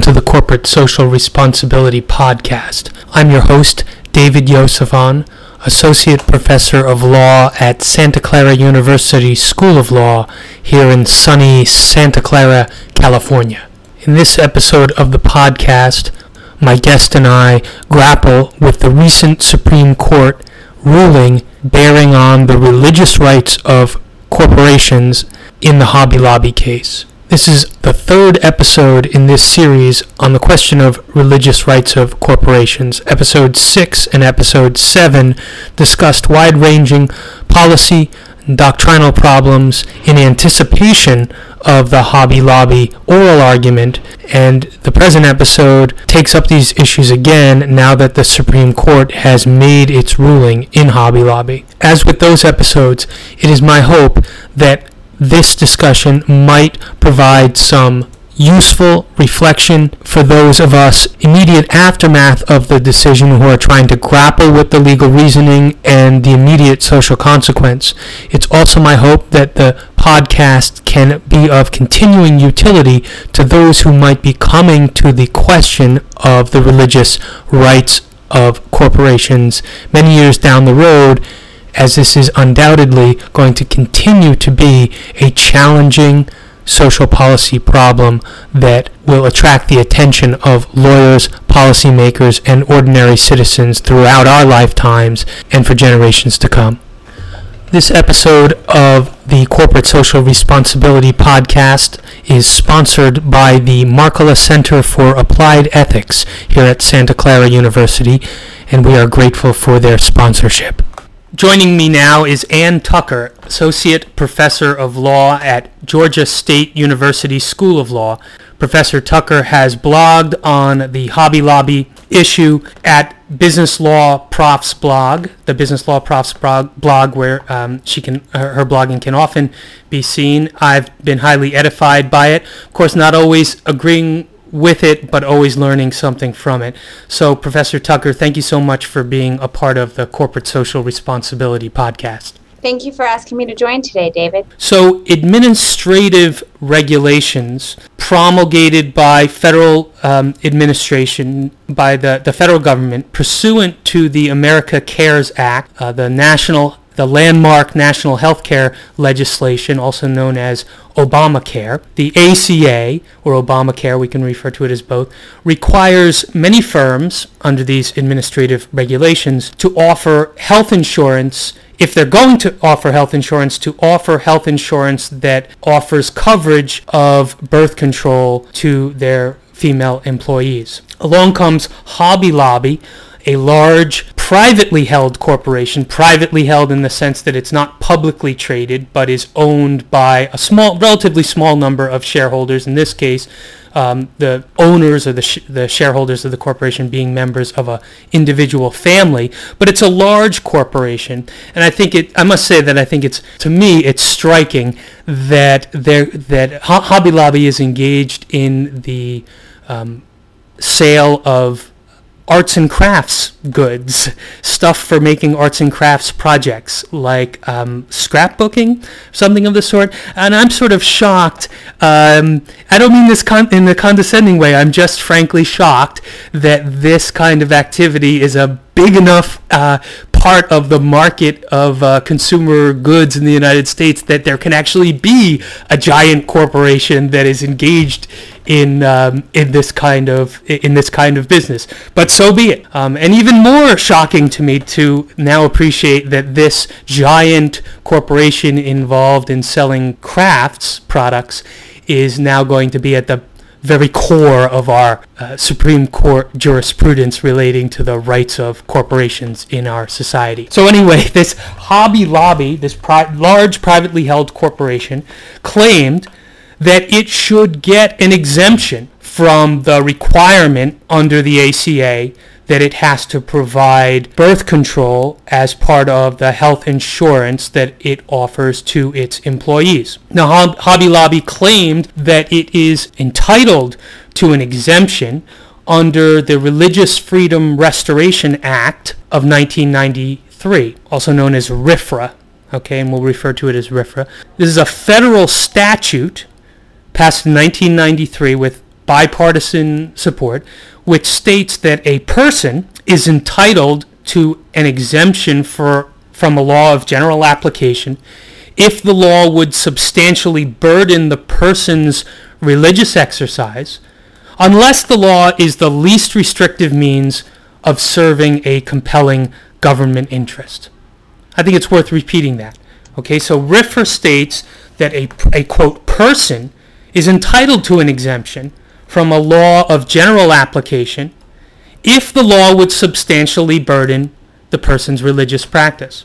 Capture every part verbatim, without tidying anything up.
to the Corporate Social Responsibility Podcast. I'm your host, David Yosefon, Associate Professor of Law at Santa Clara University School of Law here in sunny Santa Clara, California. In this episode of the podcast, my guest and I grapple with the recent Supreme Court ruling bearing on the religious rights of corporations in the Hobby Lobby case. This is the third episode in this series on the question of religious rights of corporations. Episode six and episode seven discussed wide-ranging policy and doctrinal problems in anticipation of the Hobby Lobby oral argument, and the present episode takes up these issues again now that the Supreme Court has made its ruling in Hobby Lobby. As with those episodes, it is my hope that this discussion might provide some useful reflection for those of us immediate aftermath of the decision who are trying to grapple with the legal reasoning and the immediate social consequence. It's also my hope that the podcast can be of continuing utility to those who might be coming to the question of the religious rights of corporations many years down the road, as this is undoubtedly going to continue to be a challenging social policy problem that will attract the attention of lawyers, policymakers, and ordinary citizens throughout our lifetimes and for generations to come. This episode of the Corporate Social Responsibility Podcast is sponsored by the Markkula Center for Applied Ethics here at Santa Clara University, and we are grateful for their sponsorship. Joining me now is Ann Tucker, Associate Professor of Law at Georgia State University School of Law. Professor Tucker has blogged on the Hobby Lobby issue at Business Law Prof's blog, the Business Law Prof's blog, where um, she can her, her blogging can often be seen. I've been highly edified by it. Of course, not always agreeing with it, but always learning something from it. So, Professor Tucker, thank you so much for being a part of the Corporate Social Responsibility Podcast. Thank you for asking me to join today, David. So, administrative regulations promulgated by federal um, administration, by the, the federal government, pursuant to the America Cares Act, uh, the national the landmark national health care legislation, also known as Obamacare. The A C A, or Obamacare, we can refer to it as both, requires many firms under these administrative regulations to offer health insurance. If they're going to offer health insurance, to offer health insurance that offers coverage of birth control to their female employees. Along comes Hobby Lobby, a large privately held corporation, privately held in the sense that it's not publicly traded, but is owned by a small, relatively small number of shareholders. In this case, um, the owners or the sh- the shareholders of the corporation being members of a individual family. But it's a large corporation, and I think it. I must say that I think it's, to me, it's striking that there that Hobby Lobby is engaged in the um, sale of arts and crafts goods, stuff for making arts and crafts projects, like um, scrapbooking, something of the sort. And I'm sort of shocked. Um, I don't mean this con- in a condescending way. I'm just frankly shocked that this kind of activity is a big enough uh, part of the market of uh, consumer goods in the United States that there can actually be a giant corporation that is engaged in um, in this kind of in this kind of business. But so be it. Um, and even more shocking to me to now appreciate that this giant corporation involved in selling crafts products is now going to be at the very core of our uh, Supreme Court jurisprudence relating to the rights of corporations in our society. So anyway, this Hobby Lobby, this pri- large privately held corporation, claimed that it should get an exemption from the requirement under the A C A that it has to provide birth control as part of the health insurance that it offers to its employees. Now, Hobby Lobby claimed that it is entitled to an exemption under the Religious Freedom Restoration Act of nineteen ninety-three, also known as R F R A, okay, and we'll refer to it as R F R A. This is a federal statute passed in nineteen ninety-three with bipartisan support, which states that a person is entitled to an exemption for from a law of general application if the law would substantially burden the person's religious exercise, unless the law is the least restrictive means of serving a compelling government interest. I think it's worth repeating that. Okay, so RFRA states that a, a quote, person is entitled to an exemption from a law of general application if the law would substantially burden the person's religious practice.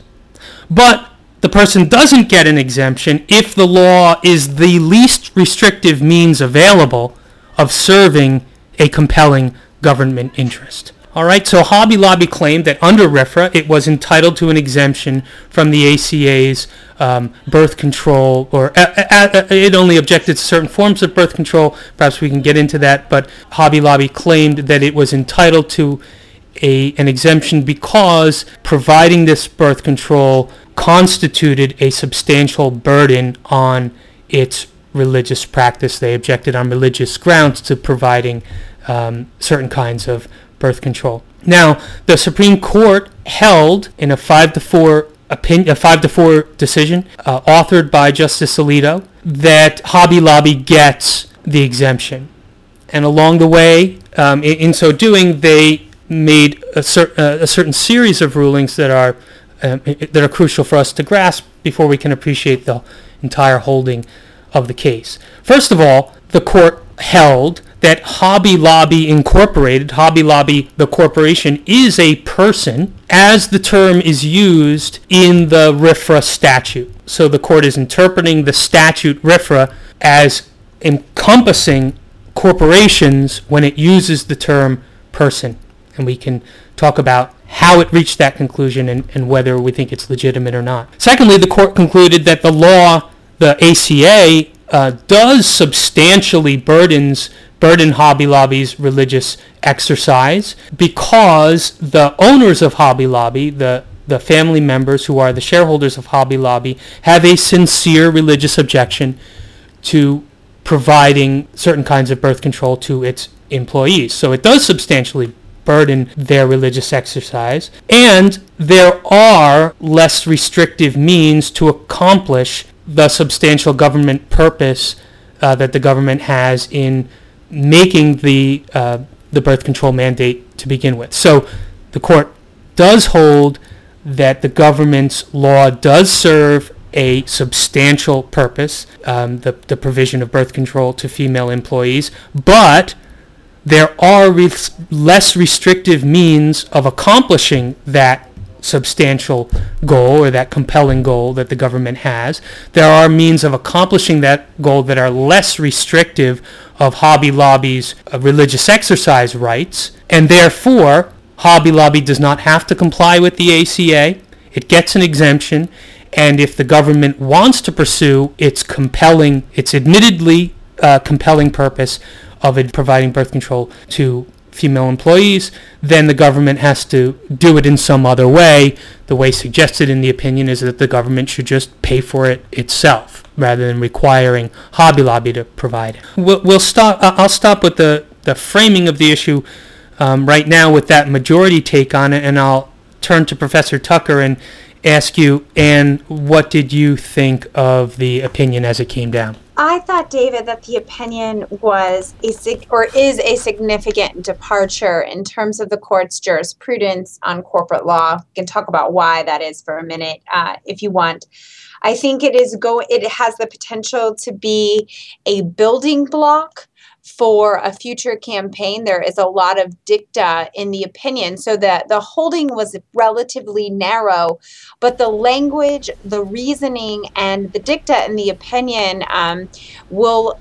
But the person doesn't get an exemption if the law is the least restrictive means available of serving a compelling government interest. All right, so Hobby Lobby claimed that under RFRA it was entitled to an exemption from the A C A's um, birth control, or uh, uh, it only objected to certain forms of birth control. Perhaps we can get into that, but Hobby Lobby claimed that it was entitled to a, an exemption because providing this birth control constituted a substantial burden on its religious practice. They objected on religious grounds to providing um, certain kinds of birth control. Now, the Supreme Court held in a five to four opinion, a five to four decision, uh, authored by Justice Alito, that Hobby Lobby gets the exemption. And along the way, um, in, in so doing, they made a, cer- uh, a certain series of rulings that are um, that are crucial for us to grasp before we can appreciate the entire holding of the case. First of all, the court held that Hobby Lobby Incorporated, Hobby Lobby, the corporation, is a person as the term is used in the RFRA statute. So the court is interpreting the statute RFRA as encompassing corporations when it uses the term person. And we can talk about how it reached that conclusion and, and whether we think it's legitimate or not. Secondly, the court concluded that the law, the A C A, uh, does substantially burdens burden Hobby Lobby's religious exercise because the owners of Hobby Lobby, the, the family members who are the shareholders of Hobby Lobby, have a sincere religious objection to providing certain kinds of birth control to its employees. So it does substantially burden their religious exercise, and there are less restrictive means to accomplish the substantial government purpose uh, that the government has in making the uh, the birth control mandate to begin with. So the court does hold that the government's law does serve a substantial purpose, um, the, the provision of birth control to female employees, but there are re- less restrictive means of accomplishing that substantial goal or that compelling goal that the government has. There are means of accomplishing that goal that are less restrictive of Hobby Lobby's uh, religious exercise rights, and therefore Hobby Lobby does not have to comply with the A C A. It gets an exemption, and if the government wants to pursue its compelling, its admittedly uh, compelling purpose of it providing birth control to female employees, then the government has to do it in some other way. The way suggested in the opinion is that the government should just pay for it itself rather than requiring Hobby Lobby to provide it. We'll, we'll stop. I'll stop with the, the framing of the issue um, right now with that majority take on it, and I'll turn to Professor Tucker and ask you, Anne, what did you think of the opinion as it came down? I thought, David, that the opinion was a sig- or is a significant departure in terms of the court's jurisprudence on corporate law. We can talk about why that is for a minute, uh, if you want. I think it is go. It has the potential to be a building block for a future campaign. There is a lot of dicta in the opinion, so that the holding was relatively narrow, but the language, the reasoning, and the dicta in the opinion um, will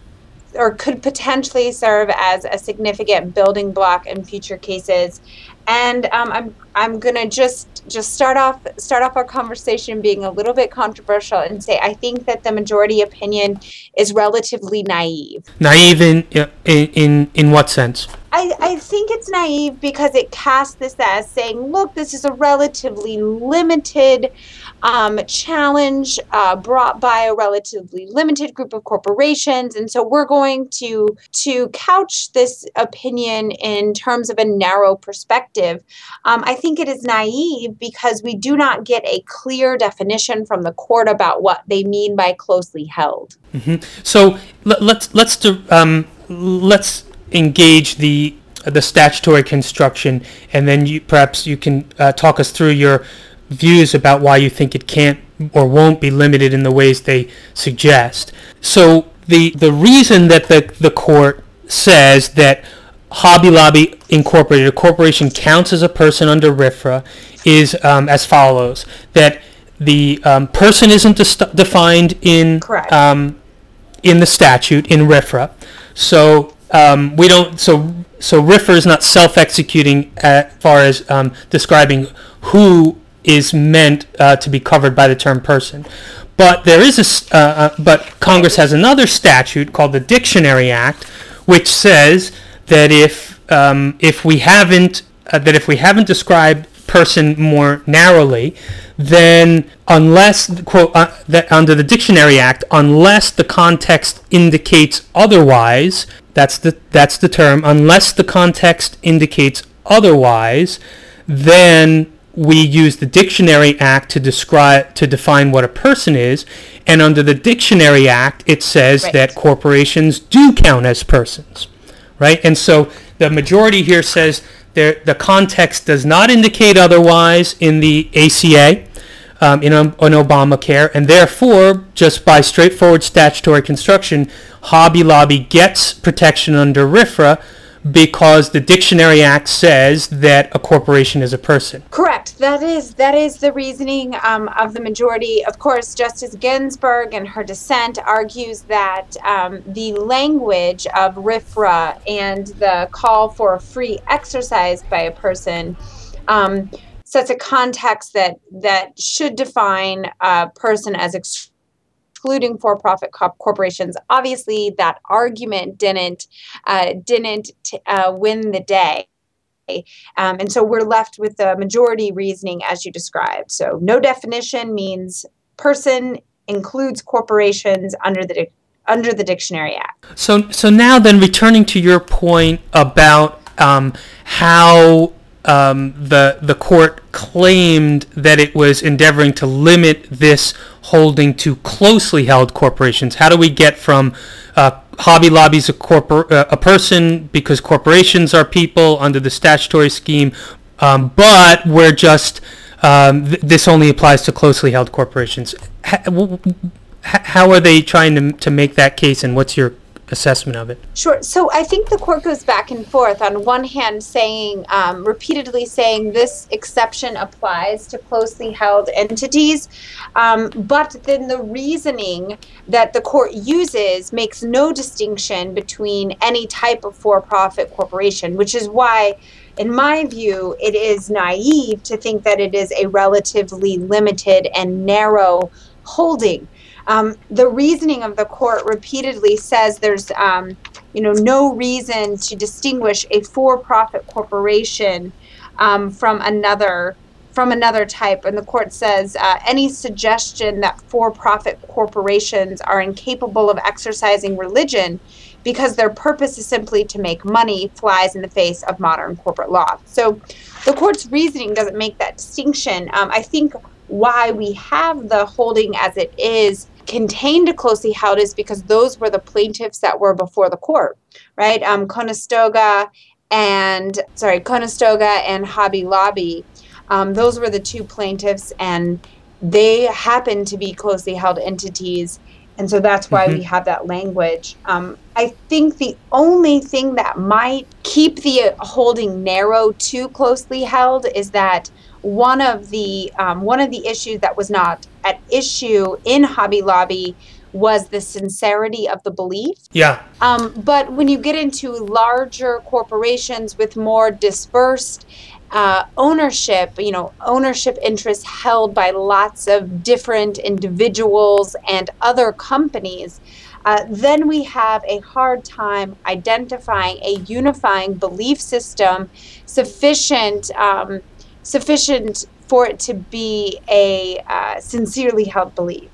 or could potentially serve as a significant building block in future cases. And um, I'm I'm gonna just just start off start off our conversation being a little bit controversial and say I think that the majority opinion is relatively naive. Naive in in in, in what sense? I, I think it's naive because it casts this as saying, look, this is a relatively limited um, challenge uh, brought by a relatively limited group of corporations. And so we're going to, to couch this opinion in terms of a narrow perspective. Um, I think it is naive because we do not get a clear definition from the court about what they mean by closely held. Mm-hmm. So let, let's let's do, um, let's engage the the statutory construction, and then you perhaps you can uh, talk us through your views about why you think it can't or won't be limited in the ways they suggest. So the the reason that the the court says that Hobby Lobby Incorporated, a corporation, counts as a person under R F R A is um, as follows: that the um, person isn't dis- defined in um, in the statute in R F R A, so um, we don't. So so R F R A is not self-executing as far as um, describing who is meant uh, to be covered by the term person. But there is a uh, uh, but Congress has another statute called the Dictionary Act, which says that if um, if we haven't uh, that if we haven't described person more narrowly, then unless quote uh, that under the Dictionary Act, unless the context indicates otherwise, that's the that's the term. Unless the context indicates otherwise, then we use the Dictionary Act to describe to define what a person is, and under the Dictionary Act, it says right. that corporations do count as persons, right? And so the majority here says there the context does not indicate otherwise in the A C A, um, in on Obamacare, and therefore, just by straightforward statutory construction, Hobby Lobby gets protection under R F R A because the Dictionary Act says that a corporation is a person. Correct. That is that is the reasoning um, of the majority. Of course, Justice Ginsburg in her dissent argues that um, the language of R F R A and the call for a free exercise by a person um, sets a context that that should define a person as ex- excluding for-profit co- corporations. Obviously, that argument didn't uh, didn't t- uh, win the day, um, and so we're left with the majority reasoning as you described. So, no definition means person includes corporations under the di- under the Dictionary Act. So, so now then, returning to your point about um, how um, the the court claimed that it was endeavoring to limit this holding to closely held corporations. How do we get from uh, Hobby Lobby's a corpor- uh, a person because corporations are people under the statutory scheme, um, but we're just um, th- this only applies to closely held corporations. H- w- how are they trying to to make that case, and what's your assessment of it? Sure. So I think the court goes back and forth. On one hand, saying um, repeatedly saying this exception applies to closely held entities, um, but then the reasoning that the court uses makes no distinction between any type of for-profit corporation, which is why, in my view, it is naive to think that it is a relatively limited and narrow holding. Um, the reasoning of the court repeatedly says there's, um, you know, no reason to distinguish a for-profit corporation um, from another from another type. And the court says uh, any suggestion that for-profit corporations are incapable of exercising religion because their purpose is simply to make money flies in the face of modern corporate law. So the court's reasoning doesn't make that distinction. Um, I think why we have the holding as it is contained to closely held is because those were the plaintiffs that were before the court, right? Um, Conestoga and, sorry, Conestoga and Hobby Lobby, um, those were the two plaintiffs, and they happen to be closely held entities, and so that's why mm-hmm. we have that language. Um, I think the only thing that might keep the holding narrow to closely held is that one of the um, one of the issues that was not at issue in Hobby Lobby was the sincerity of the belief. Yeah. Um, but when you get into larger corporations with more dispersed uh, ownership, you know, ownership interests held by lots of different individuals and other companies, uh, then we have a hard time identifying a unifying belief system sufficient um, sufficient for it to be a uh, sincerely held belief.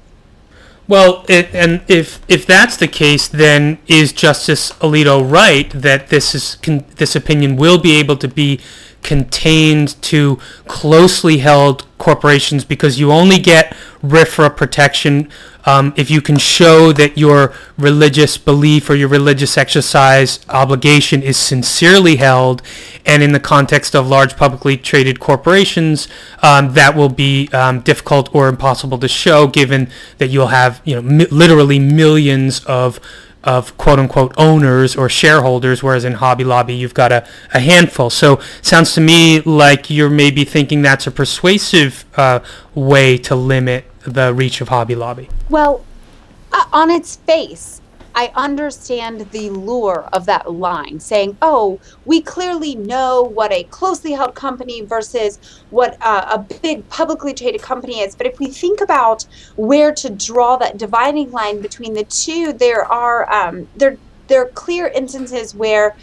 Well, it, and if if that's the case, then is Justice Alito right that this is con- this opinion will be able to be contained to closely held corporations, because you only get R F R A protection um, if you can show that your religious belief or your religious exercise obligation is sincerely held, and in the context of large publicly traded corporations, um, that will be um, difficult or impossible to show, given that you'll have, you know, mi- literally millions of of quote-unquote owners or shareholders, whereas in Hobby Lobby you've got a, a handful. So sounds to me like you're maybe thinking that's a persuasive uh, way to limit the reach of Hobby Lobby. Well, uh, on its face, I understand the lure of that line, saying, oh, we clearly know what a closely held company versus what uh, a big publicly traded company is. But if we think about where to draw that dividing line between the two, there are um, there, there are clear instances where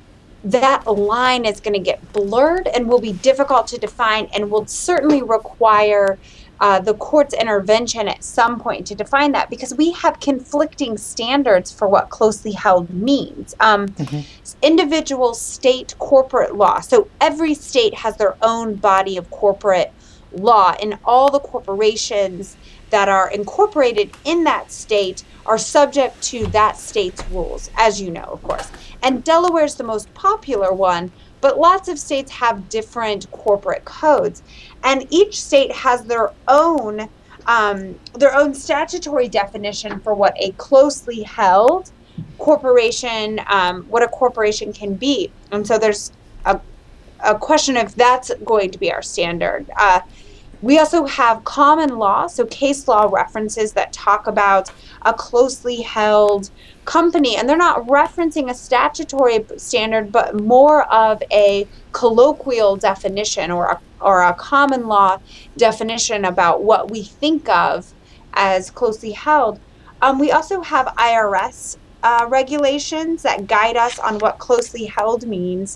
that line is going to get blurred and will be difficult to define, and will certainly require Uh, the court's intervention at some point to define that, because we have conflicting standards for what closely held means. Um, mm-hmm. Individual state corporate law. So every state has their own body of corporate law, and all the corporations that are incorporated in that state are subject to that state's rules, as you know, of course. And Delaware is the most popular one, but lots of states have different corporate codes, and each state has their own um, their own statutory definition for what a closely held corporation, um, what a corporation can be. And so there's a, a question if that's going to be our standard. Uh, we also have common law, so case law references that talk about a closely held company, and they're not referencing a statutory standard, but more of a colloquial definition, or a, or a common law definition about what we think of as closely held. Um, we also have I R S uh, regulations that guide us on what closely held means,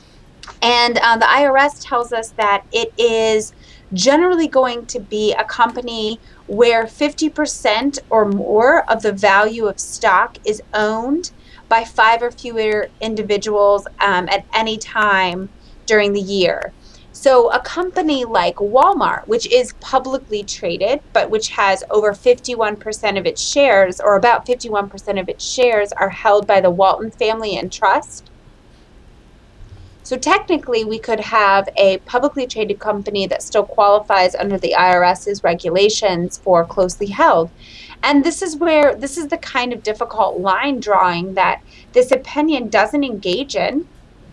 and uh, the I R S tells us that it is generally going to be a company where fifty percent or more of the value of stock is owned by five or fewer individuals um, at any time during the year. So a company like Walmart, which is publicly traded, but which has over fifty-one percent of its shares, or about fifty-one percent of its shares, are held by the Walton family and trust. So technically, we could have a publicly traded company that still qualifies under the IRS's regulations for closely held. And this is where, this is the kind of difficult line drawing that this opinion doesn't engage in,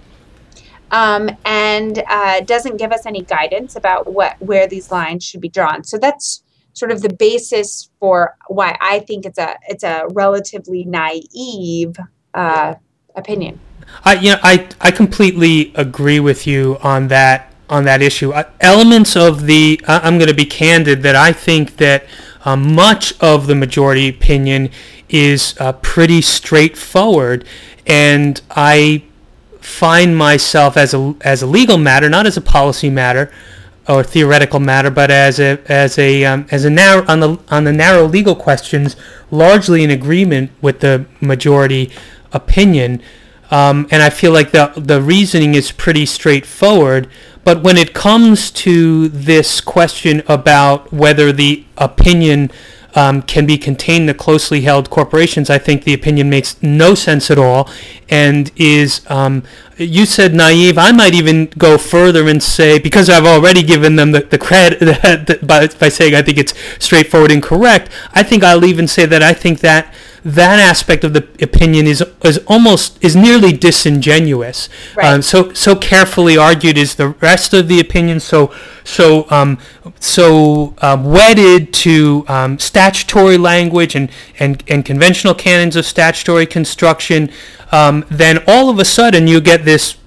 um, and uh, doesn't give us any guidance about what where these lines should be drawn. So that's sort of the basis for why I think it's a it's a relatively naive uh, opinion. I you know I I completely agree with you on that on that issue. Uh, elements of the uh, I'm going to be candid that I think that uh, much of the majority opinion is uh, pretty straightforward, and I find myself as a as a legal matter, not as a policy matter or theoretical matter, but as a as a um, as a narrow on the on the narrow legal questions, largely in agreement with the majority opinion. Um, and I feel like the the reasoning is pretty straightforward. But when it comes to this question about whether the opinion um, can be contained to closely held corporations, I think the opinion makes no sense at all, and is, um, you said naive. I might even go further and say, because I've already given them the, the credit that, by, by saying I think it's straightforward and correct, I think I'll even say that I think that that aspect of the opinion is is almost is nearly disingenuous. Right. Um, so so carefully argued is the rest of the opinion. So so um, so um, wedded to um, statutory language and, and, and conventional canons of statutory construction. Um, then all of a sudden you get this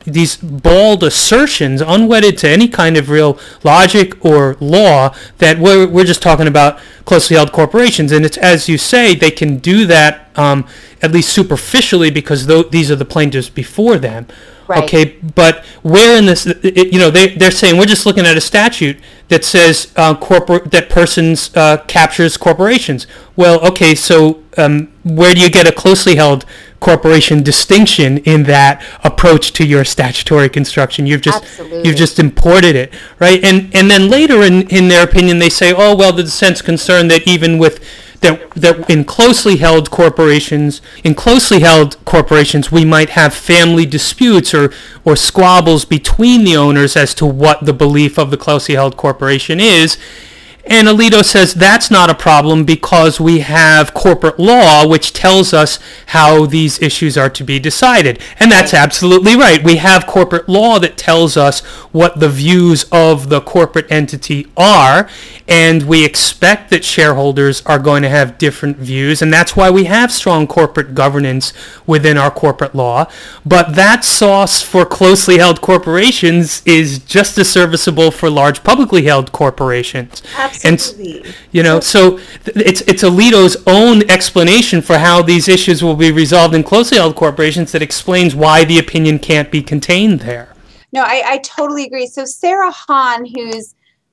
these bald assertions, unwedded to any kind of real logic or law, that we're, we're just talking about closely held corporations. And it's, as you say, they can do that um, at least superficially because th- these are the plaintiffs before them. Right. Okay, but where in this, it, you know, they, they're saying we're just looking at a statute that says uh, corporate that persons uh, captures corporations. Well, okay, so um, where do you get a closely held corporation distinction in that approach to your statutory construction? You've just Absolutely. you've just imported it, right? And and then later in, in their opinion, they say, oh well, the dissent's concerned that even with that that in closely held corporations, in closely held corporations, we might have family disputes or or squabbles between the owners as to what the belief of the closely held corporation is. And Alito says that's not a problem because we have corporate law which tells us how these issues are to be decided. And that's absolutely right. We have corporate law that tells us what the views of the corporate entity are, and we expect that shareholders are going to have different views, and that's why we have strong corporate governance within our corporate law. But that sauce for closely held corporations is just as serviceable for large publicly held corporations. Absolutely. And, you know, so th- it's it's Alito's own explanation for how these issues will be resolved in closely held corporations that explains why the opinion can't be contained there. No, I, I totally agree. So Sarah Hahn, who's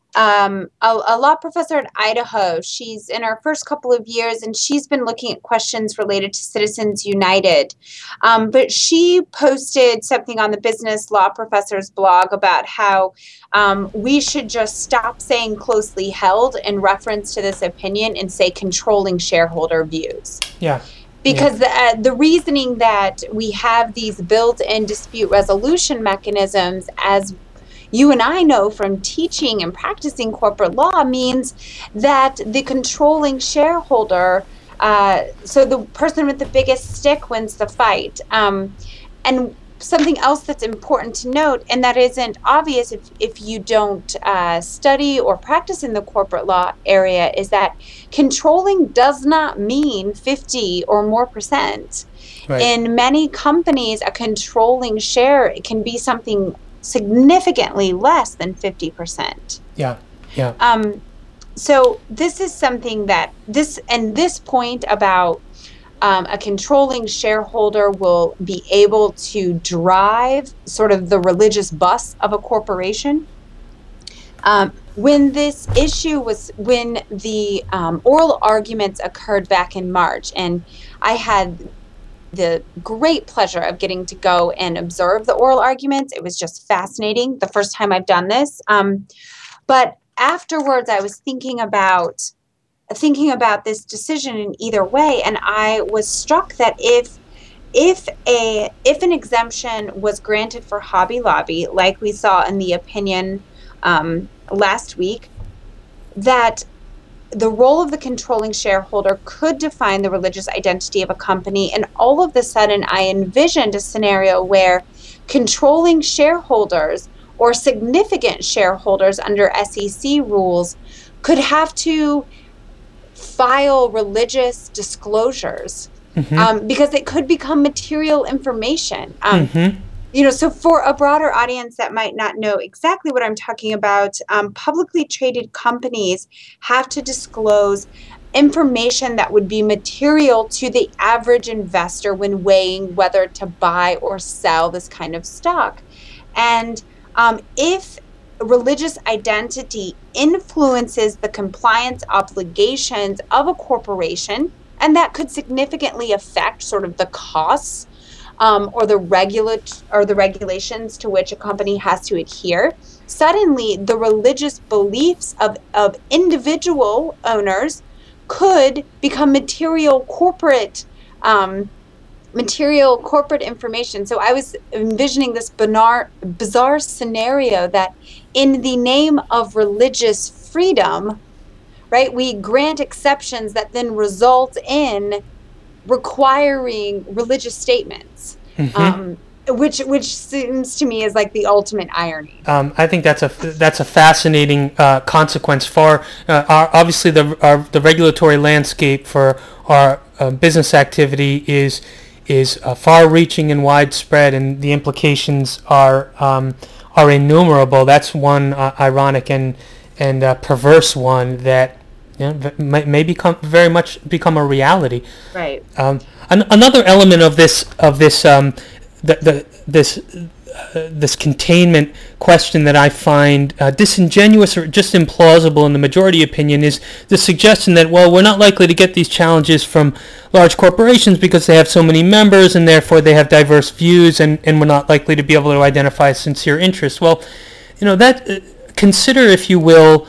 um, a, a law professor at Idaho, she's in her first couple of years, and she's been looking at questions related to Citizens United. Um, but she posted something on the Business Law Professor's blog about how um, we should just stop saying closely held in reference to this opinion and say controlling shareholder views. Yeah. Because yeah. the, uh, the reasoning that we have these built-in dispute resolution mechanisms, as you and I know from teaching and practicing corporate law, means that the controlling shareholder, uh, so the person with the biggest stick wins the fight. Um, and something else that's important to note, and that isn't obvious if, if you don't uh, study or practice in the corporate law area, is that controlling does not mean fifty or more percent. Right. In many companies, a controlling share, it can be something significantly less than fifty percent. Yeah, yeah. Um, so this is something that this, and this point about um, a controlling shareholder will be able to drive sort of the religious bus of a corporation. Um, when this issue was, when the um, oral arguments occurred back in March, and I had the great pleasure of getting to go and observe the oral arguments. It was just fascinating, the first time I've done this. Um, but afterwards, I was thinking about thinking about this decision in either way, and I was struck that if if a if an exemption was granted for Hobby Lobby, like we saw in the opinion um, last week, that the role of the controlling shareholder could define the religious identity of a company. And all of a sudden, I envisioned a scenario where controlling shareholders or significant shareholders under S E C rules could have to file religious disclosures mm-hmm. um, because it could become material information. Um, mm-hmm. You know, so for a broader audience that might not know exactly what I'm talking about, um, publicly traded companies have to disclose information that would be material to the average investor when weighing whether to buy or sell this kind of stock. And um, if religious identity influences the compliance obligations of a corporation, and that could significantly affect sort of the costs Um, or the regulate or the regulations to which a company has to adhere, suddenly the religious beliefs of, of individual owners could become material corporate um, material corporate information. So I was envisioning this bizarre, bizarre scenario that in the name of religious freedom, right, we grant exceptions that then result in requiring religious statements, mm-hmm. um, which which seems to me is like the ultimate irony. Um, I think that's a that's a fascinating uh, consequence for uh, our, obviously the our, the regulatory landscape for our uh, business activity is is uh, far-reaching and widespread, and the implications are um, are innumerable. That's one uh, ironic and and uh, perverse one that you know, may, may become very much become a reality. Right. Um, an, another element of this of this um, the, the this uh, this containment question that I find uh, disingenuous or just implausible in the majority opinion is the suggestion that, well, we're not likely to get these challenges from large corporations because they have so many members and therefore they have diverse views, and, and we're not likely to be able to identify sincere interests. Well, you know, that uh, consider, if you will,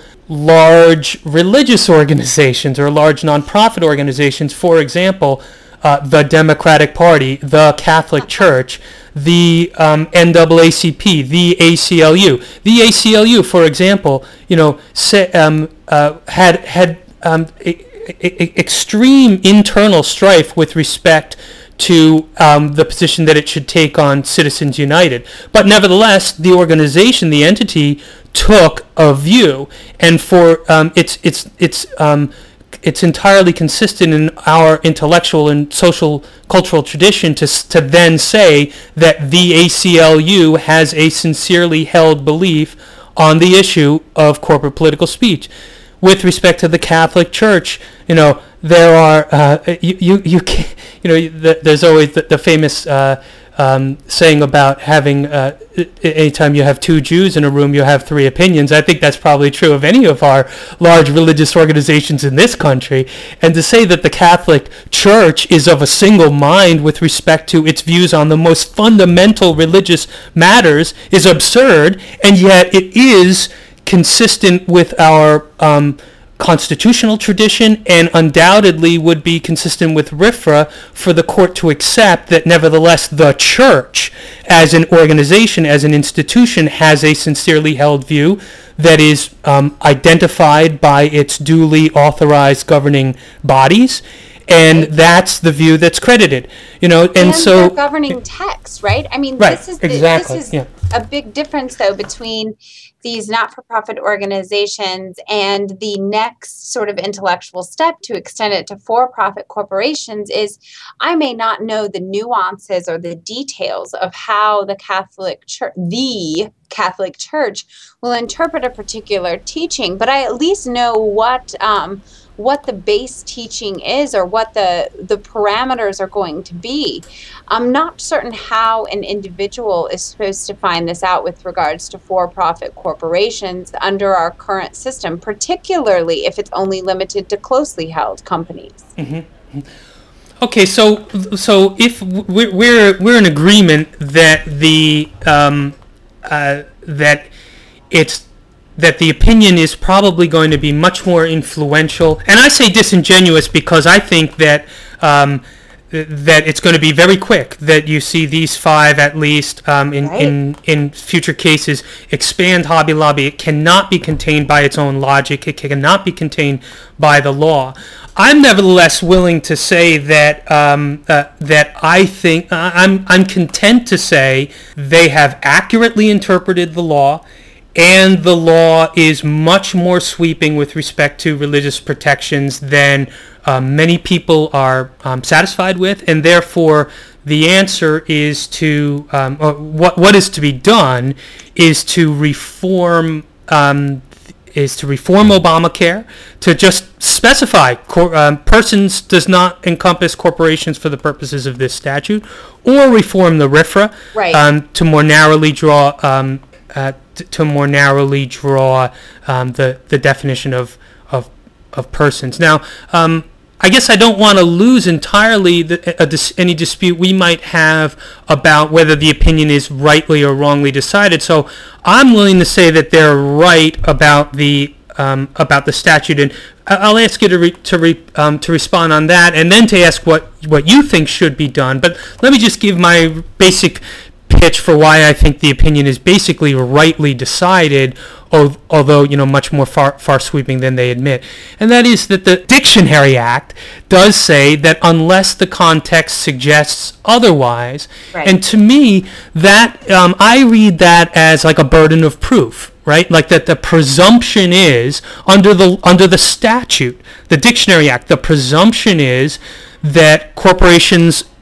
large religious organizations or large nonprofit organizations, for example, uh, the Democratic Party, the Catholic Church, the um, N double A C P, the A C L U. The A C L U, for example, you know, say, um, uh, had had um, e- e- extreme internal strife with respect to um, the position that it should take on Citizens United. But nevertheless, the organization, the entity, took a view, and for um, it's it's it's um, it's entirely consistent in our intellectual and social cultural tradition to to then say that the A C L U has a sincerely held belief on the issue of corporate political speech. With respect to the Catholic Church, you know, there are uh, you you you, can't, you know the, there's always the, the famous uh, um, saying about having uh, anytime you have two Jews in a room, you have three opinions. I think that's probably true of any of our large religious organizations in this country. And to say that the Catholic Church is of a single mind with respect to its views on the most fundamental religious matters is absurd, and yet it is consistent with our um, constitutional tradition, and undoubtedly would be consistent with R I F R A for the court to accept that nevertheless the church as an organization, as an institution, has a sincerely held view that is um, identified by its duly authorized governing bodies, and right. That's the view that's credited, you know, and, and so the governing text, right? I mean, right, this is exactly, this is yeah. a big difference, though, between these not-for-profit organizations and the next sort of intellectual step to extend it to for-profit corporations is I may not know the nuances or the details of how the Catholic Church, the Catholic Church, will interpret a particular teaching, but I at least know what um, what the base teaching is or what the the parameters are going to be. I'm not certain how an individual is supposed to find this out with regards to for-profit corporations under our current system, particularly if it's only limited to closely held companies. Mm-hmm. Okay, so so if we're we're, we're in agreement that the um, uh, that it's that the opinion is probably going to be much more influential, and I say disingenuous because I think that um, that it's going to be very quick that you see these five at least um, in, right. in in future cases expand Hobby Lobby. It cannot be contained by its own logic. It cannot be contained by the law. I'm nevertheless willing to say that um, uh, that I think uh, I'm I'm content to say they have accurately interpreted the law. And the law is much more sweeping with respect to religious protections than um, many people are um, satisfied with, and therefore the answer is to um, or what what is to be done is to reform um, is to reform Obamacare, to just specify cor- um, persons does not encompass corporations for the purposes of this statute, or reform the R I F R A right. um, to more narrowly draw. Um, Uh, t- to more narrowly draw um, the the definition of of of persons. Now, um, I guess I don't want to lose entirely the, a, a, any dispute we might have about whether the opinion is rightly or wrongly decided. So I'm willing to say that they're right about the um, about the statute, and I'll ask you to re, to re, um, to respond on that, and then to ask what what you think should be done. But let me just give my basic pitch for why I think the opinion is basically rightly decided, although, you know, much more far far sweeping than they admit. And that is that the Dictionary Act does say that unless the context suggests otherwise, right. And to me, that um, I read that as like a burden of proof, right? Like that the presumption is under the under the statute, the Dictionary Act, the presumption is that corporations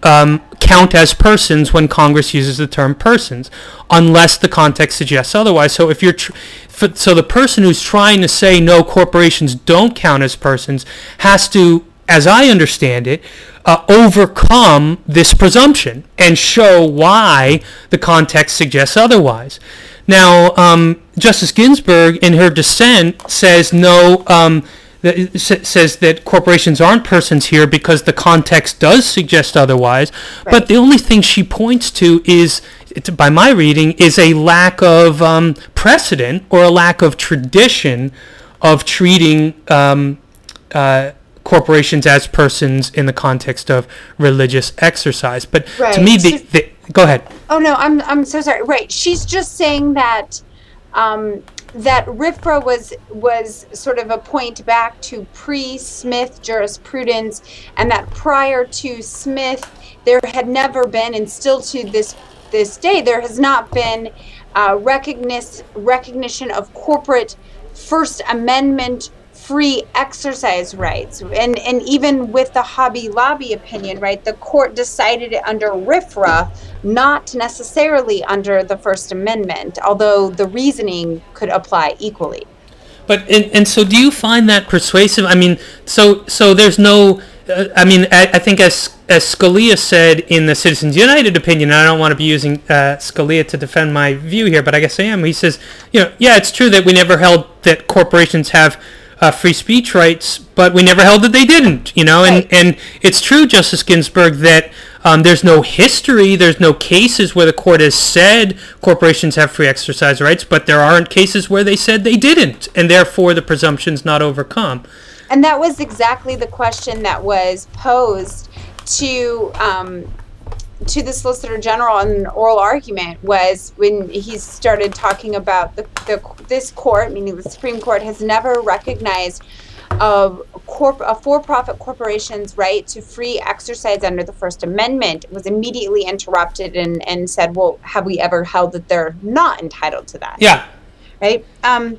um, count as persons when Congress uses the term persons, unless the context suggests otherwise. So if you're tr- f- so the person who's trying to say no, corporations don't count as persons has to, as I understand it, uh, overcome this presumption and show why the context suggests otherwise. Now, um, Justice Ginsburg, in her dissent, says no. Um, that says that corporations aren't persons here because the context does suggest otherwise. Right. But the only thing she points to is, by my reading, is a lack of um, precedent or a lack of tradition of treating um, uh, corporations as persons in the context of religious exercise. But right. to me, the, the go ahead. Oh no, I'm I'm so sorry. Right, she's just saying that. Um, that RFRA was was sort of a point back to pre-Smith jurisprudence, and that prior to Smith, there had never been, and still to this this day, there has not been uh, recognition recognition of corporate First Amendment free exercise rights. And and even with the Hobby Lobby opinion, right, the court decided it under RFRA, not necessarily under the First Amendment, although the reasoning could apply equally. But and, and so do you find that persuasive? I mean, so so there's no, uh, I mean, I, I think as as Scalia said in the Citizens United opinion, and I don't want to be using uh, Scalia to defend my view here, but I guess I am. He says, you know, yeah, it's true that we never held that corporations have Uh, free speech rights, but we never held that they didn't, you know, and, right. and it's true, Justice Ginsburg, that um, there's no history, there's no cases where the court has said corporations have free exercise rights, but there aren't cases where they said they didn't, and therefore the presumption's not overcome. And that was exactly the question that was posed to um, to the Solicitor General in an oral argument, was when he started talking about the, the this court, meaning the Supreme Court, has never recognized a, corp, a for-profit corporation's right to free exercise under the First Amendment. It was immediately interrupted and, and said, well, have we ever held that they're not entitled to that? Yeah. Right? Um,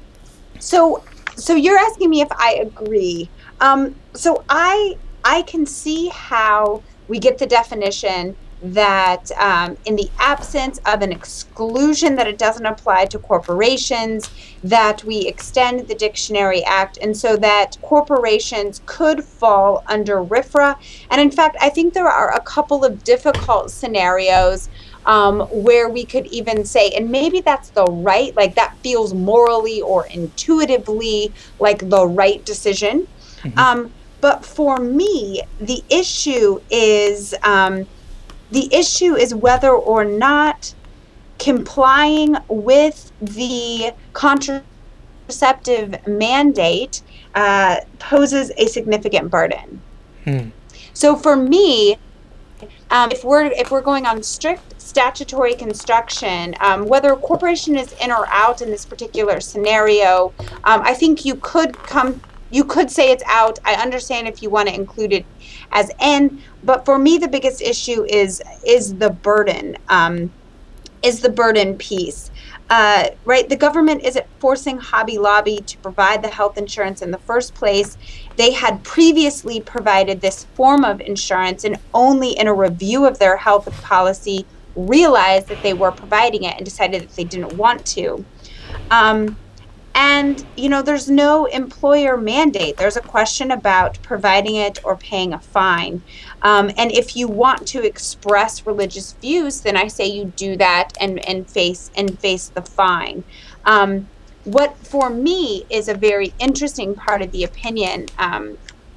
so so you're asking me if I agree. Um, so I I can see how we get the definition that um, in the absence of an exclusion that it doesn't apply to corporations, that we extend the Dictionary Act, and so that corporations could fall under RFRA. And in fact, I think there are a couple of difficult scenarios um, where we could even say, and maybe that's the right, like that feels morally or intuitively like the right decision. Mm-hmm. Um, but for me, the issue is um, The issue is whether or not complying with the contraceptive mandate uh, poses a significant burden. Hmm. So for me, um, if we're if we're going on strict statutory construction, um, whether a corporation is in or out in this particular scenario, um, I think you could come. You could say it's out. I understand if you want to include it as in, but for me, the biggest issue is is the burden, um, is the burden piece, uh, right? The government isn't forcing Hobby Lobby to provide the health insurance in the first place. They had previously provided this form of insurance, and only in a review of their health policy realized that they were providing it and decided that they didn't want to. Um, And, you know, there's no employer mandate. There's a question about providing it or paying a fine. Um, and if you want to express religious views, then I say you do that and, and face and face the fine. Um, what for me is a very interesting part of the opinion um,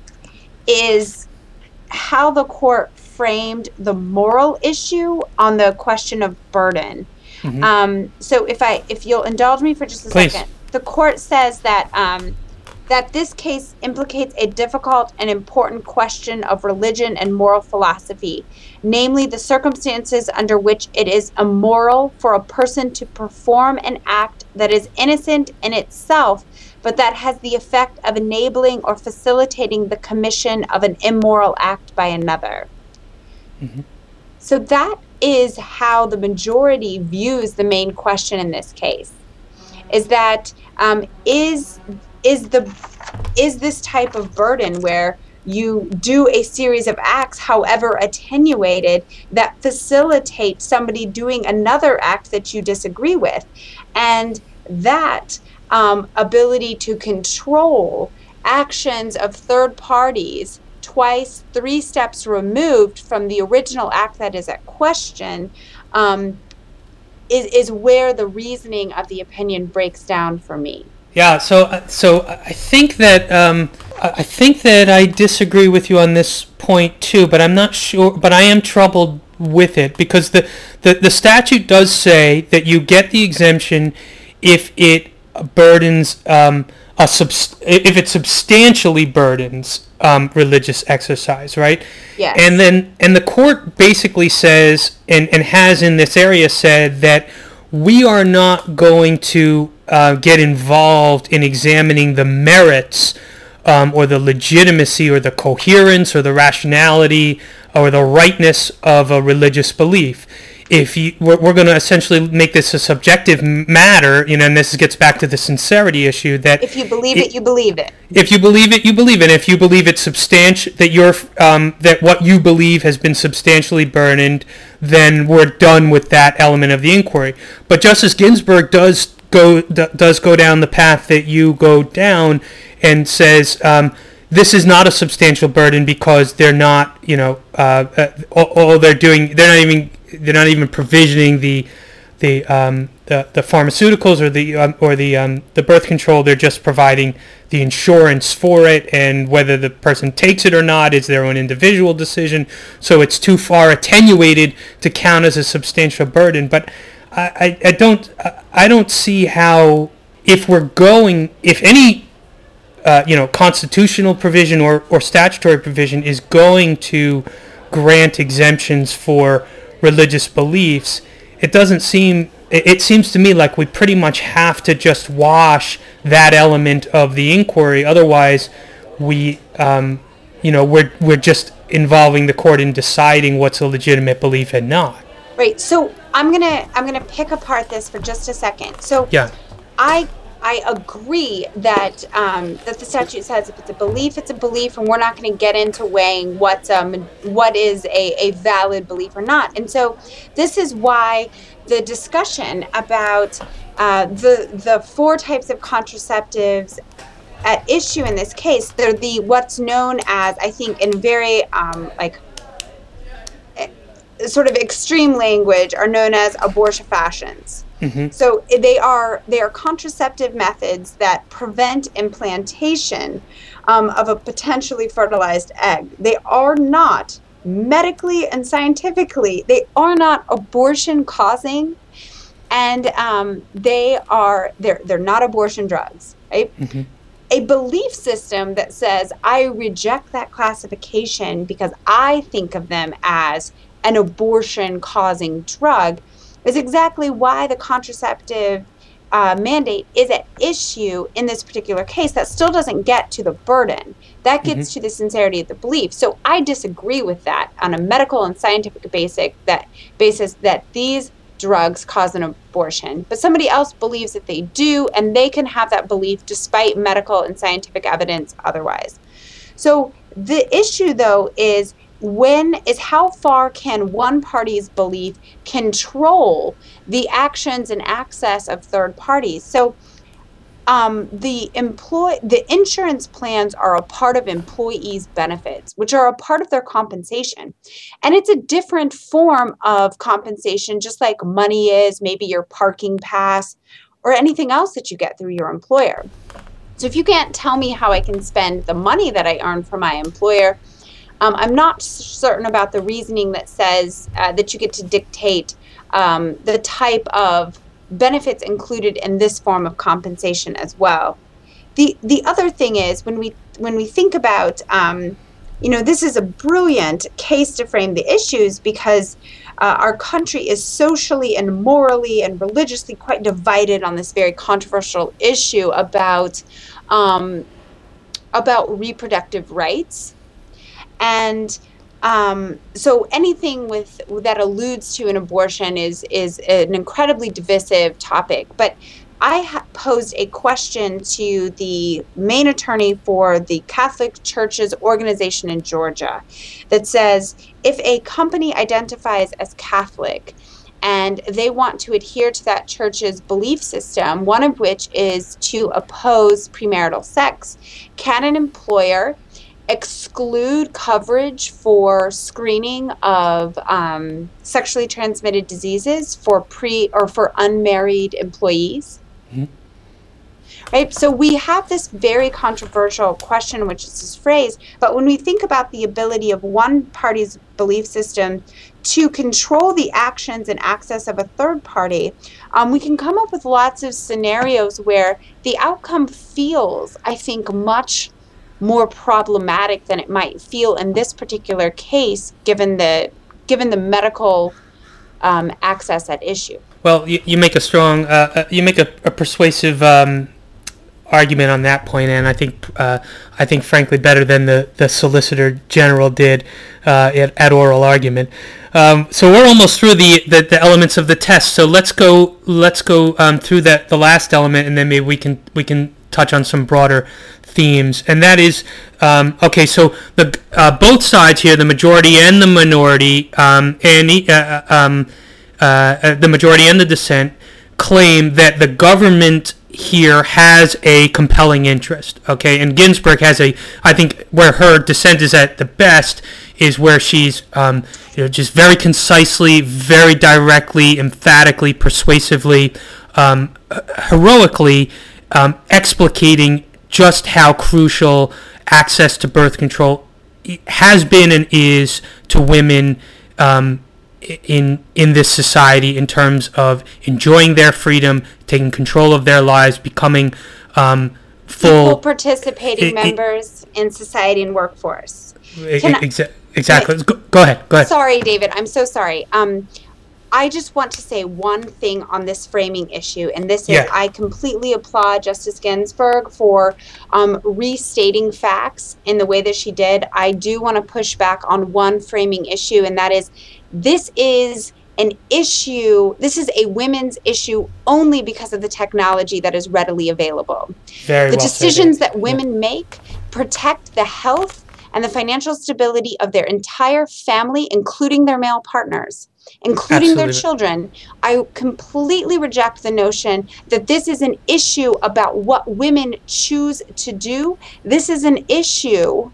is how the court framed the moral issue on the question of burden. Mm-hmm. Um, so if I if you'll indulge me for just a Please. second. The court says that um, that this case implicates a difficult and important question of religion and moral philosophy, namely the circumstances under which it is immoral for a person to perform an act that is innocent in itself, but that has the effect of enabling or facilitating the commission of an immoral act by another. Mm-hmm. So that is how the majority views the main question in this case. Is that um, is is the is this type of burden where you do a series of acts, however attenuated, that facilitate somebody doing another act that you disagree with. And that um, ability to control actions of third parties twice, three steps removed from the original act that is at question, um, is, is where the reasoning of the opinion breaks down for me. Yeah, so so I think that um, I think that I disagree with you on this point too, but I'm not sure. But I am troubled with it because the the, the statute does say that you get the exemption if it burdens um, a subs- if it substantially burdens um, religious exercise, right? Yes. And then and the court basically says and, and has in this area said that we are not going to uh, get involved in examining the merits um, or the legitimacy or the coherence or the rationality or the rightness of a religious belief. If you, we're, we're going to essentially make this a subjective matter, you know, and this gets back to the sincerity issue that if you believe it, it you believe it. If you believe it, you believe it. If you believe it's substantial, that you're um, that what you believe has been substantially burdened, then we're done with that element of the inquiry. But Justice Ginsburg does go d- does go down the path that you go down, and says um, this is not a substantial burden because they're not, you know, uh, uh, all, all they're doing, they're not even they're not even provisioning the the um, the, the pharmaceuticals or the um, or the um, the birth control. They're just providing the insurance for it, and whether the person takes it or not is their own individual decision. So it's too far attenuated to count as a substantial burden. But I, I, I don't I don't see how, if we're going, if any uh, you know constitutional provision or, or statutory provision is going to grant exemptions for religious beliefs, it doesn't seem it seems to me like we pretty much have to just wash that element of the inquiry. Otherwise, we, um, you know, we're we're just involving the court in deciding what's a legitimate belief and not. Right. So I'm gonna I'm gonna pick apart this for just a second. So yeah, I I agree that um, that the statute says if it's a belief, it's a belief, and we're not going to get into weighing what's um what is a, a valid belief or not. And so this is why the discussion about uh, the the four types of contraceptives at issue in this case, they're the what's known as, I think, in very um, like sort of extreme language, are known as abortion fashions. Mm-hmm. So they are they are contraceptive methods that prevent implantation um, of a potentially fertilized egg. They are not medically and scientifically, they are not abortion causing, and um, they are they're they're not abortion drugs, right? Mm-hmm. A belief system that says I reject that classification because I think of them as an abortion causing drug is exactly why the contraceptive uh, mandate is at issue in this particular case. That still doesn't get to the burden. That gets mm-hmm. to the sincerity of the belief. So I disagree with that on a medical and scientific basic that basis that these drugs cause an abortion. But somebody else believes that they do, and they can have that belief despite medical and scientific evidence otherwise. So the issue, though, is when is how far can one party's belief control the actions and access of third parties? So um, the employ the insurance plans are a part of employees' benefits, which are a part of their compensation. And it's a different form of compensation, just like money is, maybe your parking pass or anything else that you get through your employer. So if you can't tell me how I can spend the money that I earn from my employer, Um, I'm not certain about the reasoning that says uh, that you get to dictate um, the type of benefits included in this form of compensation as well. The the other thing is when we when we think about, um, you know, this is a brilliant case to frame the issues because uh, our country is socially and morally and religiously quite divided on this very controversial issue about um, about reproductive rights. And um, so anything with that alludes to an abortion is is an incredibly divisive topic. But I ha- posed a question to the main attorney for the Catholic Church's organization in Georgia that says, if a company identifies as Catholic and they want to adhere to that church's belief system, one of which is to oppose premarital sex, can an employer exclude coverage for screening of um, sexually transmitted diseases for pre or for unmarried employees? Mm-hmm. Right. So we have this very controversial question, which is this phrase. But when we think about the ability of one party's belief system to control the actions and access of a third party, um, we can come up with lots of scenarios where the outcome feels, I think, much more problematic than it might feel in this particular case, given the given the medical um, access at issue. Well, you, you make a strong, uh, you make a, a persuasive um, argument on that point, and I think, uh, I think, frankly, better than the, the Solicitor General did uh, at, at oral argument. Um, so we're almost through the, the, the elements of the test. So let's go let's go um, through that the last element, and then maybe we can we can touch on some broader themes, and that is um, okay. So the uh, both sides here, the majority and the minority, um, and uh, um, uh, the majority and the dissent, claim that the government here has a compelling interest. Okay, and Ginsburg has a, I think, where her dissent is at the best is where she's um, you know just very concisely, very directly, emphatically, persuasively, um, heroically um, explicating just how crucial access to birth control has been and is to women um, in in this society in terms of enjoying their freedom, taking control of their lives, becoming um, full Equal participating it, members it, in society and workforce. It, exa- exactly. Go, go ahead. Go ahead. Sorry, David. I'm so sorry. Um, I just want to say one thing on this framing issue, and this is yeah. I completely applaud Justice Ginsburg for um, restating facts in the way that she did. I do want to push back on one framing issue, and that is this is an issue, this is a women's issue only because of the technology that is readily available. Very the well decisions said. that women yeah. make protect the health and the financial stability of their entire family, including their male partners, including Absolutely. Their children. I completely reject the notion that this is an issue about what women choose to do. This is an issue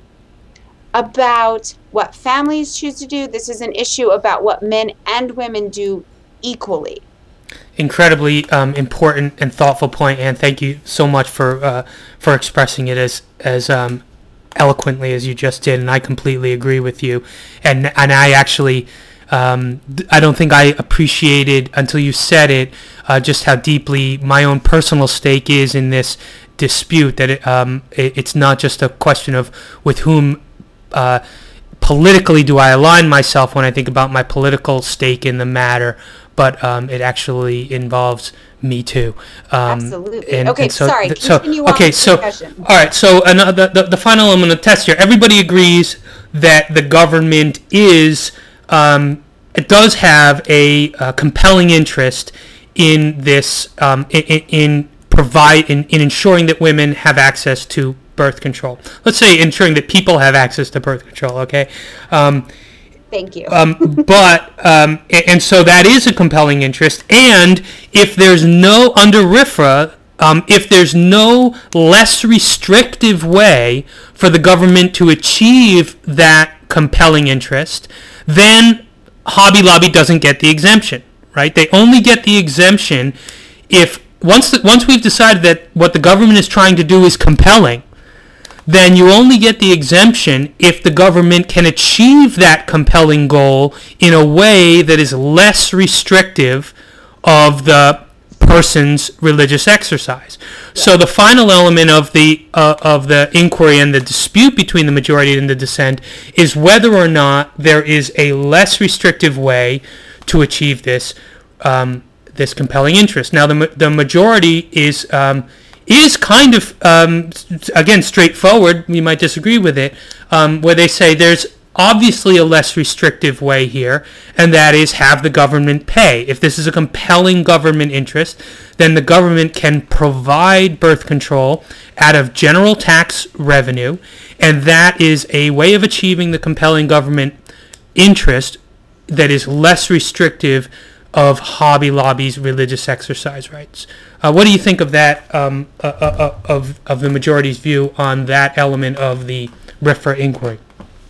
about what families choose to do. This is an issue about what men and women do equally. Incredibly um, important and thoughtful point, and thank you so much for uh, for expressing it as as um, eloquently as you just did. And I completely agree with you. And and I actually. Um, I don't think I appreciated until you said it uh, just how deeply my own personal stake is in this dispute, that it, um, it, it's not just a question of with whom uh, politically do I align myself when I think about my political stake in the matter, but um, it actually involves me too. Um, Absolutely. And, okay, and so, sorry. Th- so, Continue on okay, with so, the discussion. All right, so another, the, the final element of the test here, everybody agrees that the government is... Um, it does have a uh, compelling interest in this, um, in, in provide in, in ensuring that women have access to birth control. Let's say ensuring that people have access to birth control. Okay. Um, Thank you. um, but um, and, and so that is a compelling interest. And if there's no under R F R A, um, if there's no less restrictive way for the government to achieve that compelling interest, then Hobby Lobby doesn't get the exemption, right? They only get the exemption if once the, once we've decided that what the government is trying to do is compelling, then you only get the exemption if the government can achieve that compelling goal in a way that is less restrictive of the person's religious exercise. Yeah. So the final element of the uh, of the inquiry and the dispute between the majority and the dissent is whether or not there is a less restrictive way to achieve this um, this compelling interest. Now the the majority is um, is kind of um, again straightforward. We might disagree with it, um, where they say there's obviously a less restrictive way here, and that is have the government pay. If this is a compelling government interest, then the government can provide birth control out of general tax revenue, and that is a way of achieving the compelling government interest that is less restrictive of Hobby Lobby's religious exercise rights. Uh, what do you think of that, um, uh, uh, of, of the majority's view on that element of the R F R A inquiry?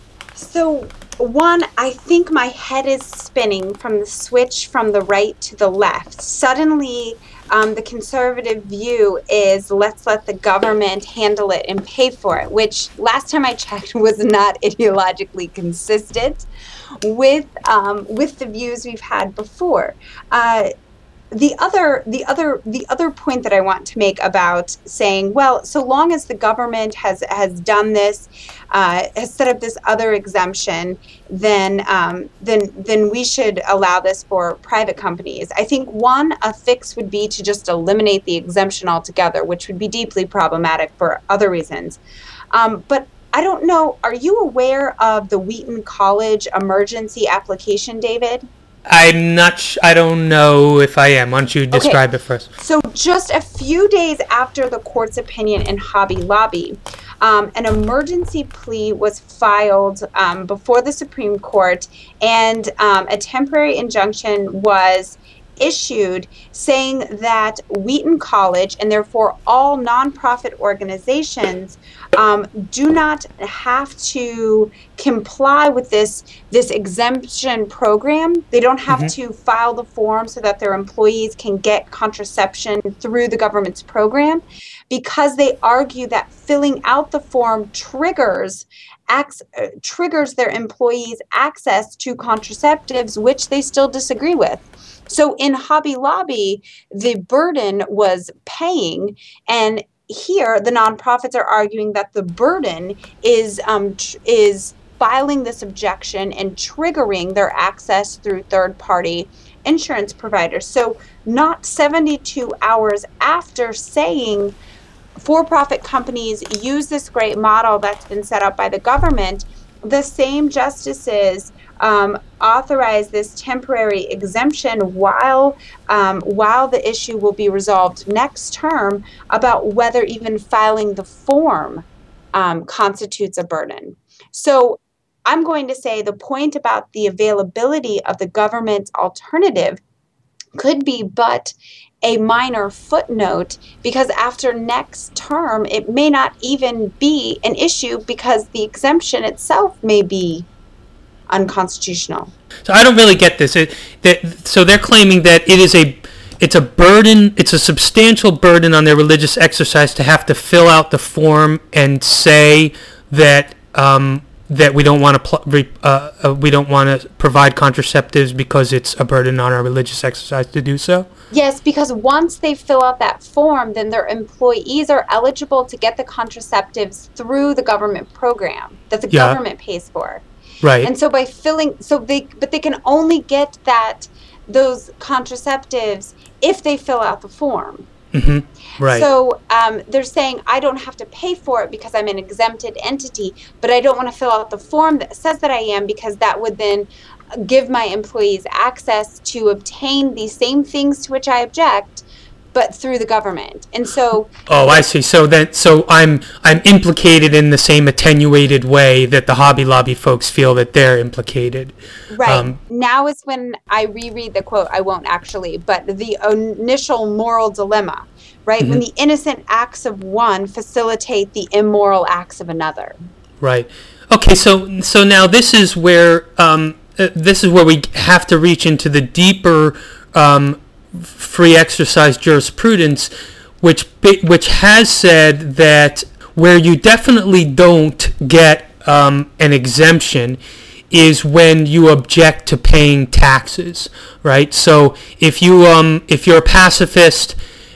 So, one, I think my head is spinning from the switch from the right to the left. Suddenly, um, the conservative view is let's let the government handle it and pay for it, which last time I checked was not ideologically consistent with um, with the views we've had before. Uh, The other, the other, the other point that I want to make about saying, well, so long as the government has has done this, uh, has set up this other exemption, then um, then then we should allow this for private companies. I think one, a fix would be to just eliminate the exemption altogether, which would be deeply problematic for other reasons. Um, but I don't know. Are you aware of the Wheaton College emergency application, David? I'm not. Sh- I don't know if I am. Why don't you describe Okay. it first? So just a few days after the court's opinion in Hobby Lobby, um, an emergency plea was filed um, before the Supreme Court, and um, a temporary injunction was issued saying that Wheaton College, and therefore all nonprofit organizations, um, do not have to comply with this this exemption program. They don't have Mhm. to file the form so that their employees can get contraception through the government's program, because they argue that filling out the form triggers acts, uh, triggers their employees' access to contraceptives, which they still disagree with. So in Hobby Lobby, the burden was paying, and here the nonprofits are arguing that the burden is um, tr- is filing this objection and triggering their access through third-party insurance providers. So not seventy-two hours after saying for-profit companies use this great model that's been set up by the government, the same justices um, authorize this temporary exemption while um, while the issue will be resolved next term about whether even filing the form um, constitutes a burden. So I'm going to say the point about the availability of the government's alternative could be but a minor footnote, because after next term, it may not even be an issue because the exemption itself may be unconstitutional. So I don't really get this. It, that, so they're claiming that it is a, it's a burden, it's a substantial burden on their religious exercise to have to fill out the form and say that um, that we don't want to pl- re, uh, uh, we don't want to provide contraceptives because it's a burden on our religious exercise to do so. Yes, because once they fill out that form, then their employees are eligible to get the contraceptives through the government program that the Yeah. government pays for. Right. And so by filling, so they, but they can only get that, those contraceptives if they fill out the form. Mm-hmm. Right. So um, they're saying I don't have to pay for it because I'm an exempted entity, but I don't want to fill out the form that says that I am, because that would then give my employees access to obtain these same things to which I object, but through the government. And so Oh, I see. So that so I'm I'm implicated in the same attenuated way that the Hobby Lobby folks feel that they're implicated. right Um, now is when I reread the quote. I won't actually, but the initial moral dilemma, right? When the innocent acts of one facilitate the immoral acts of another. Right. Okay. So so now this is where um, uh, this is where we have to reach into the deeper um, free exercise jurisprudence, which bi- which has said that where you definitely don't get um, an exemption is when you object to paying taxes, right? So if you um if you're a pacifist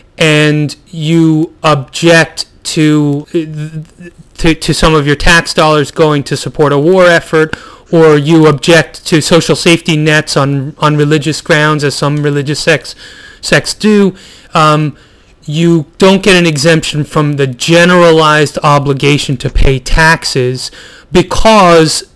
and you object to to to some of your tax dollars going to support a war effort, or you object to social safety nets on on religious grounds, as some religious sects sects do, um, you don't get an exemption from the generalized obligation to pay taxes, because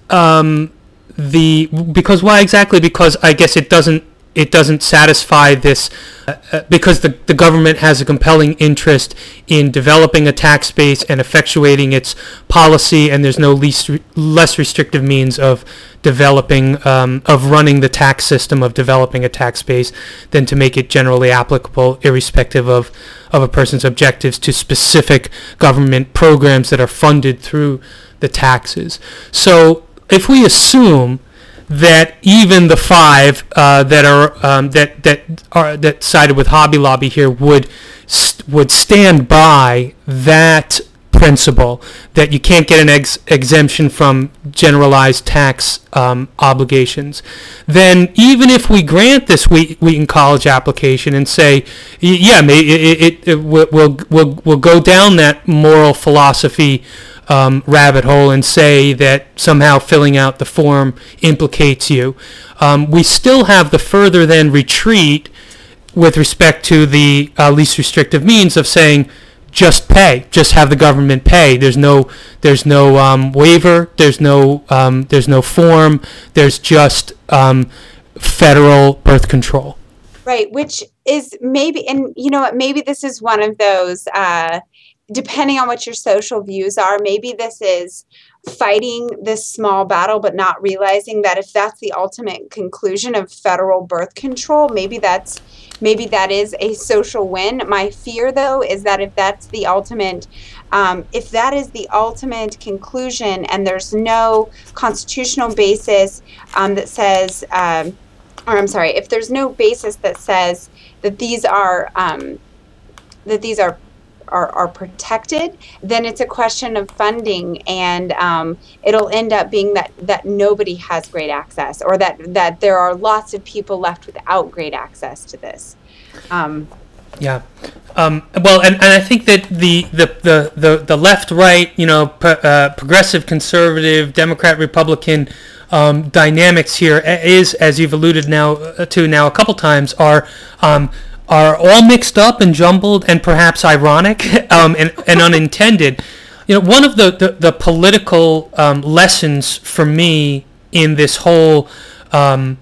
um, the because why exactly? Because I guess it doesn't it doesn't satisfy this uh, because the, the government has a compelling interest in developing a tax base and effectuating its policy, and there's no least less restrictive means of developing um, of running the tax system, of developing a tax base, than to make it generally applicable, irrespective of of a person's objectives, to specific government programs that are funded through the taxes. So if we assume that even the five uh, that are um, that that are that sided with Hobby Lobby here would st- would stand by that principle, that you can't get an ex- exemption from generalized tax um, obligations, then even if we grant this Wheaton College application and say, yeah, it, it, it, it will we'll, we'll, we'll go down that moral philosophy Um, rabbit hole and say that somehow filling out the form implicates you, um, we still have the further then retreat with respect to the uh, least restrictive means of saying just pay, just have the government pay. There's no there's no um, waiver, there's no um, there's no form, there's just um, federal birth control. Right, which is maybe, and you know what, maybe this is one of those. Uh, depending on what your social views are, maybe this is fighting this small battle, but not realizing that if that's the ultimate conclusion of federal birth control, maybe that's maybe that is a social win. My fear, though, is that if that's the ultimate, um, if that is the ultimate conclusion, and there's no constitutional basis um, that says, um, or I'm sorry, if there's no basis that says that these are um, that these are Are, are protected, then it's a question of funding, and um, it'll end up being that, that nobody has great access, or that, that there are lots of people left without great access to this. Um, yeah. Um, well, and, and I think that the, the, the, the, the left, right, you know, pro, uh, progressive, conservative, Democrat, Republican um, dynamics here is, as you've alluded now uh, to now a couple times, are um, are all mixed up and jumbled and perhaps ironic um, and, and unintended. You know, one of the, the, the political um, lessons for me in this whole um,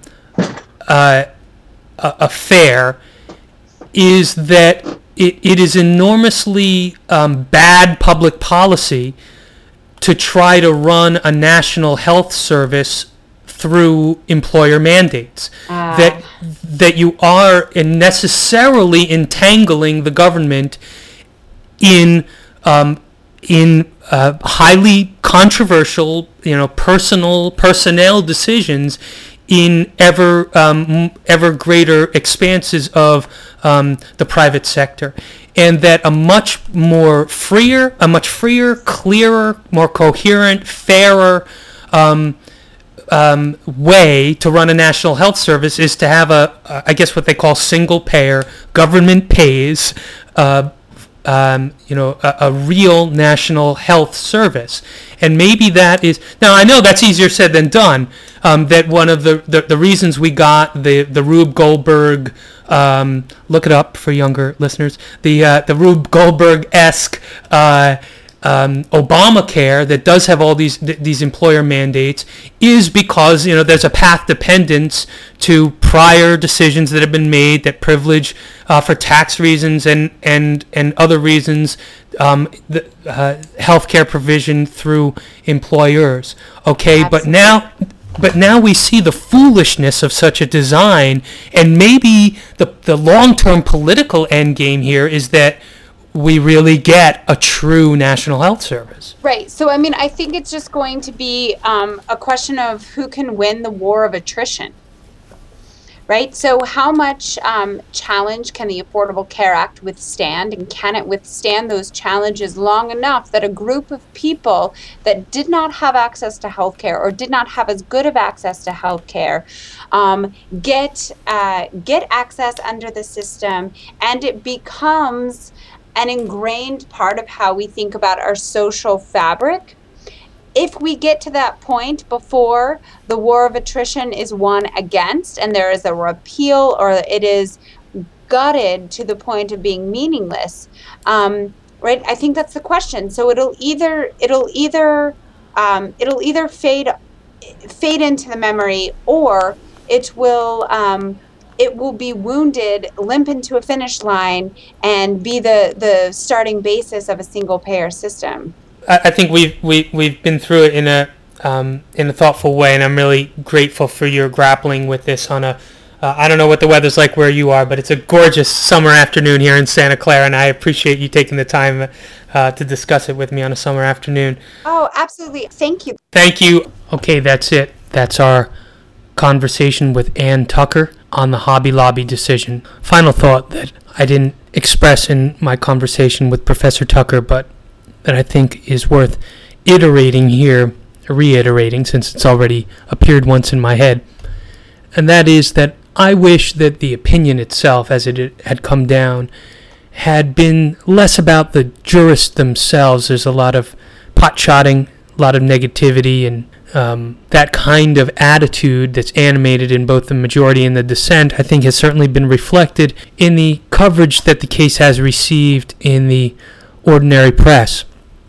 uh, affair is that it, it is enormously um, bad public policy to try to run a national health service through employer mandates, uh. that that you are necessarily entangling the government in um, in uh, highly controversial, you know, personal personnel decisions in ever um, ever greater expanses of um, the private sector, and that a much more freer, a much freer, clearer, more coherent, fairer Um, Um, way to run a national health service is to have a, uh, I guess what they call single payer, government pays, uh, um, you know, a, a real national health service. And maybe that is, now I know that's easier said than done, um, that one of the, the, the reasons we got the, the Rube Goldberg, um, look it up for younger listeners, the, uh, the Rube Goldberg-esque, uh, Um, Obamacare that does have all these th- these employer mandates is because, you know, there's a path dependence to prior decisions that have been made that privilege uh, for tax reasons and and and other reasons um, the uh, healthcare provision through employers. Okay, Absolutely. but now. But now we see the foolishness of such a design, and maybe the the long-term political end game here is that we really get a true national health service. Right. So, I mean, I think it's just going to be um, a question of who can win the war of attrition. Right. So how much um, challenge can the Affordable Care Act withstand? And can it withstand those challenges long enough that a group of people that did not have access to health care, or did not have as good of access to health care, um, get, uh, get access under the system, and it becomes an ingrained part of how we think about our social fabric? If we get to that point before the war of attrition is won against, and there is a repeal, or it is gutted to the point of being meaningless, um, right? I think that's the question. So it'll either it'll either um, it'll either fade fade into the memory, or it will um, it will be wounded, limp into a finish line, and be the the starting basis of a single payer system. I, I think we've we, we've been through it in a um, in a thoughtful way, and I'm really grateful for your grappling with this on a. Uh, I don't know what the weather's like where you are, but it's a gorgeous summer afternoon here in Santa Clara, and I appreciate you taking the time uh, to discuss it with me on a summer afternoon. Oh, absolutely. Thank you. Thank you. Okay, that's it. That's our conversation with Ann Tucker on the Hobby Lobby decision. Final thought that I didn't express in my conversation with Professor Tucker, but that I think is worth iterating here, reiterating, since it's already appeared once in my head, and that is that I wish that the opinion itself, as it had come down, had been less about the jurists themselves. There's a lot of pot-shotting, a lot of negativity, and um, that kind of attitude that's animated in both the majority and the dissent, I think has certainly been reflected in the coverage that the case has received in the ordinary press.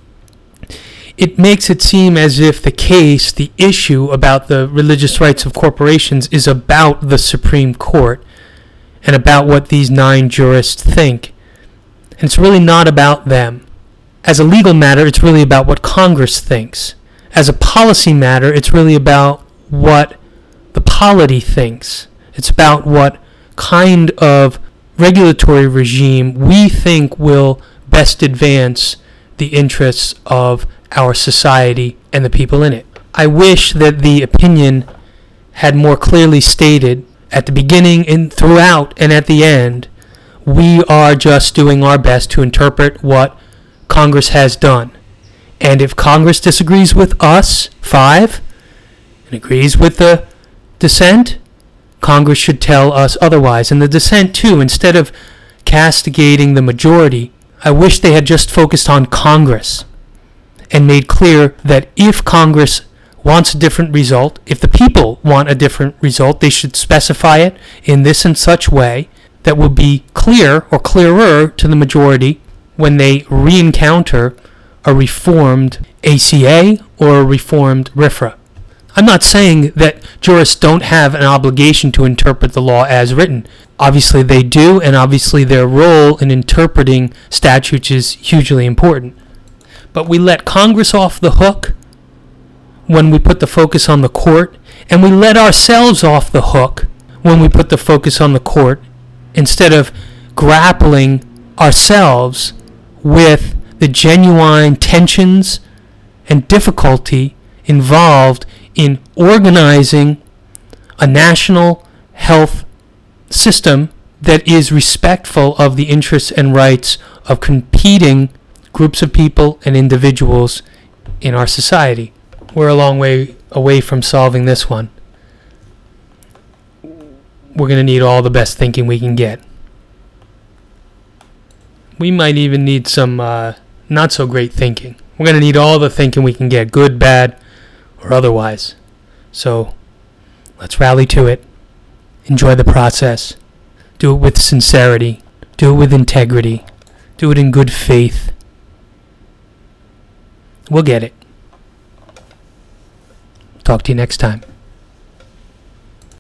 It makes it seem as if the case, the issue about the religious rights of corporations, is about the Supreme Court and about what these nine jurists think. And it's really not about them. As a legal matter, it's really about what Congress thinks. As a policy matter, it's really about what the polity thinks. It's about what kind of regulatory regime we think will best advance the interests of our society and the people in it. I wish that the opinion had more clearly stated at the beginning and throughout and at the end, we are just doing our best to interpret what Congress has done. And if Congress disagrees with us, five, and agrees with the dissent, Congress should tell us otherwise. And the dissent, too, instead of castigating the majority, I wish they had just focused on Congress and made clear that if Congress wants a different result, if the people want a different result, they should specify it in this and such way that will be clear or clearer to the majority when they re-encounter a reformed A C A or a reformed R F R A. I'm not saying that jurists don't have an obligation to interpret the law as written. Obviously they do, and obviously their role in interpreting statutes is hugely important. But we let Congress off the hook when we put the focus on the court, and we let ourselves off the hook when we put the focus on the court, instead of grappling ourselves with the genuine tensions and difficulty involved in organizing a national health system that is respectful of the interests and rights of competing groups of people and individuals in our society. We're a long way away from solving this one. We're going to need all the best thinking we can get. We might even need some uh, not so great thinking. We're going to need all the thinking we can get, good, bad, or otherwise. So let's rally to it. Enjoy the process. Do it with sincerity. Do it with integrity. Do it in good faith. We'll get it. Talk to you next time.